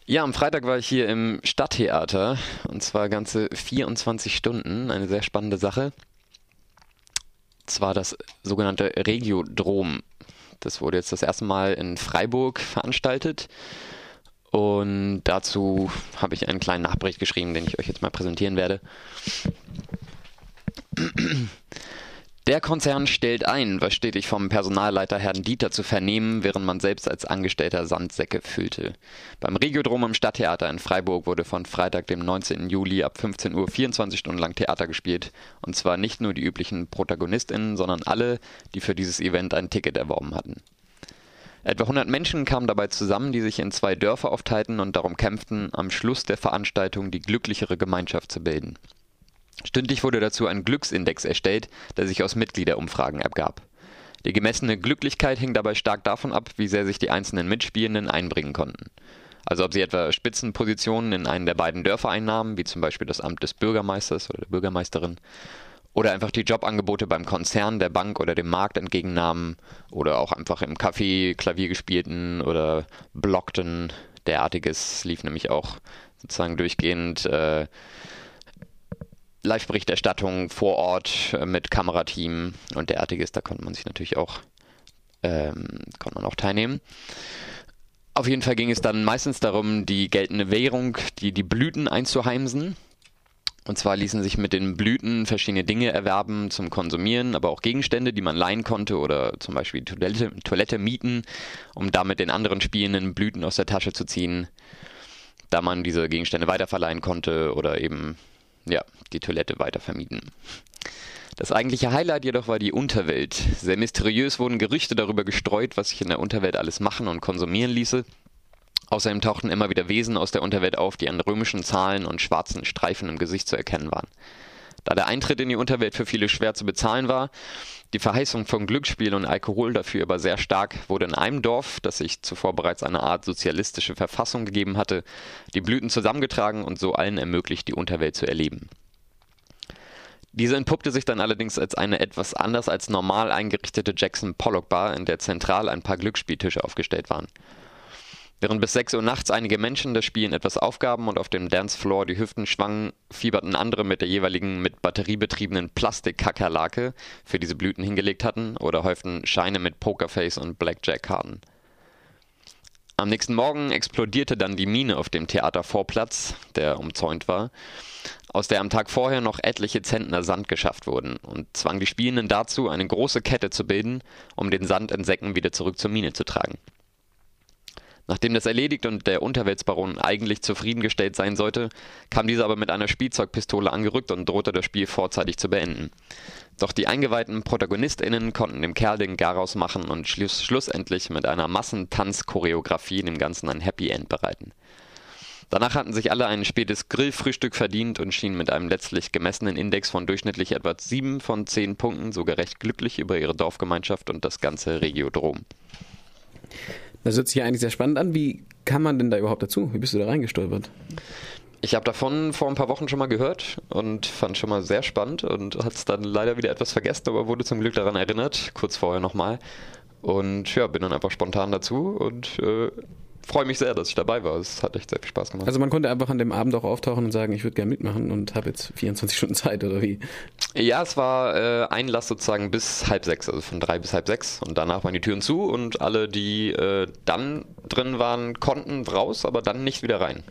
Ja, am Freitag war ich hier im Stadttheater und zwar ganze 24 Stunden. Eine sehr spannende Sache. Zwar das sogenannte Regiodrom. Das wurde jetzt das erste Mal in Freiburg veranstaltet und dazu habe ich einen kleinen Nachbericht geschrieben, den ich euch jetzt mal präsentieren werde. Der Konzern stellt ein, war stetig vom Personalleiter Herrn Dieter zu vernehmen, während man selbst als Angestellter Sandsäcke füllte. Beim Regiodrom im Stadttheater in Freiburg wurde von Freitag, dem 19. Juli ab 15 Uhr 24 Stunden lang Theater gespielt. Und zwar nicht nur die üblichen ProtagonistInnen, sondern alle, die für dieses Event ein Ticket erworben hatten. Etwa 100 Menschen kamen dabei zusammen, die sich in 2 Dörfer aufteilten und darum kämpften, am Schluss der Veranstaltung die glücklichere Gemeinschaft zu bilden. Stündlich wurde dazu ein Glücksindex erstellt, der sich aus Mitgliederumfragen ergab. Die gemessene Glücklichkeit hing dabei stark davon ab, wie sehr sich die einzelnen Mitspielenden einbringen konnten. Also ob sie etwa Spitzenpositionen in einem der beiden Dörfer einnahmen, wie zum Beispiel das Amt des Bürgermeisters oder der Bürgermeisterin, oder einfach die Jobangebote beim Konzern, der Bank oder dem Markt entgegennahmen, oder auch einfach im Café Klavier gespielten oder blockten. Derartiges lief nämlich auch sozusagen durchgehend. Live-Berichterstattung vor Ort mit Kamerateam und derartiges, da konnte man sich natürlich auch, konnte man auch teilnehmen. Auf jeden Fall ging es dann meistens darum, die geltende Währung, die Blüten einzuheimsen. Und zwar ließen sich mit den Blüten verschiedene Dinge erwerben zum Konsumieren, aber auch Gegenstände, die man leihen konnte oder zum Beispiel Toilette mieten, um damit den anderen Spielenden Blüten aus der Tasche zu ziehen, da man diese Gegenstände weiterverleihen konnte oder eben die Toilette weiter vermieten. Das eigentliche Highlight jedoch war die Unterwelt. Sehr mysteriös wurden Gerüchte darüber gestreut, was sich in der Unterwelt alles machen und konsumieren ließe. Außerdem tauchten immer wieder Wesen aus der Unterwelt auf, die an römischen Zahlen und schwarzen Streifen im Gesicht zu erkennen waren. Da der Eintritt in die Unterwelt für viele schwer zu bezahlen war, die Verheißung von Glücksspiel und Alkohol dafür aber sehr stark, wurde in einem Dorf, das sich zuvor bereits eine Art sozialistische Verfassung gegeben hatte, die Blüten zusammengetragen und so allen ermöglicht, die Unterwelt zu erleben. Diese entpuppte sich dann allerdings als eine etwas anders als normal eingerichtete Jackson Pollock Bar, in der zentral ein paar Glücksspieltische aufgestellt waren. Während bis 6 Uhr nachts einige Menschen das Spielen etwas aufgaben und auf dem Dancefloor die Hüften schwangen, fieberten andere mit der jeweiligen mit Batterie betriebenen Plastik-Kakerlake für diese Blüten hingelegt hatten oder häuften Scheine mit Pokerface und Blackjack-Karten. Am nächsten Morgen explodierte dann die Mine auf dem Theatervorplatz, der umzäunt war, aus der am Tag vorher noch etliche Zentner Sand geschafft wurden und zwang die Spielenden dazu, eine große Kette zu bilden, um den Sand in Säcken wieder zurück zur Mine zu tragen. Nachdem das erledigt und der Unterweltsbaron eigentlich zufriedengestellt sein sollte, kam dieser aber mit einer Spielzeugpistole angerückt und drohte das Spiel vorzeitig zu beenden. Doch die eingeweihten ProtagonistInnen konnten dem Kerl den Garaus machen und schlussendlich mit einer Massentanzchoreografie dem Ganzen ein Happy End bereiten. Danach hatten sich alle ein spätes Grillfrühstück verdient und schienen mit einem letztlich gemessenen Index von durchschnittlich etwa 7 von 10 Punkten sogar recht glücklich über ihre Dorfgemeinschaft und das ganze Regiodrom. Das hört sich ja eigentlich sehr spannend an. Wie kam man denn da überhaupt dazu? Wie bist du da reingestolpert? Ich habe davon vor ein paar Wochen schon mal gehört und fand schon mal sehr spannend und hat es dann leider wieder etwas vergessen, aber wurde zum Glück daran erinnert, kurz vorher nochmal. Und ja, bin dann einfach spontan dazu und freue mich sehr, dass ich dabei war. Es hat echt sehr viel Spaß gemacht. Also man konnte einfach an dem Abend auch auftauchen und sagen, ich würde gerne mitmachen und habe jetzt 24 Stunden Zeit, oder wie? Ja, es war Einlass sozusagen bis 5:30, also von 3 bis 5:30 und danach waren die Türen zu und alle, die dann drin waren, konnten raus, aber dann nicht wieder rein.